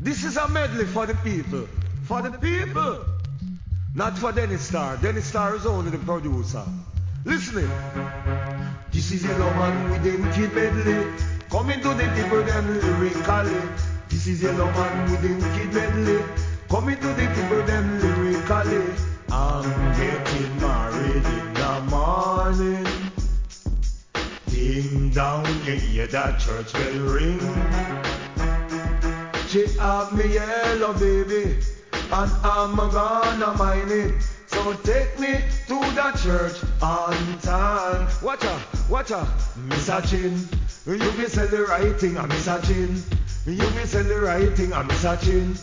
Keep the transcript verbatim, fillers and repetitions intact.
This is a medley for the people. For the people. Not for Dennis Starr. Dennis Starr is only the producer. Listening. This is Yellow Man with the wicked medley. Coming to the people them lyrically. This is Yellow Man with the wicked medley. Coming to the people them lyrically. I'm getting married in the morning. Ding dong, you hear that church bell ring. She have me yellow baby, and I'm gonna mind it. So take me to the church on time. Watch out, watch out, Miss a Chin. You be say the right thing, I miss a Chin. You be say the right thing, I miss a Chin.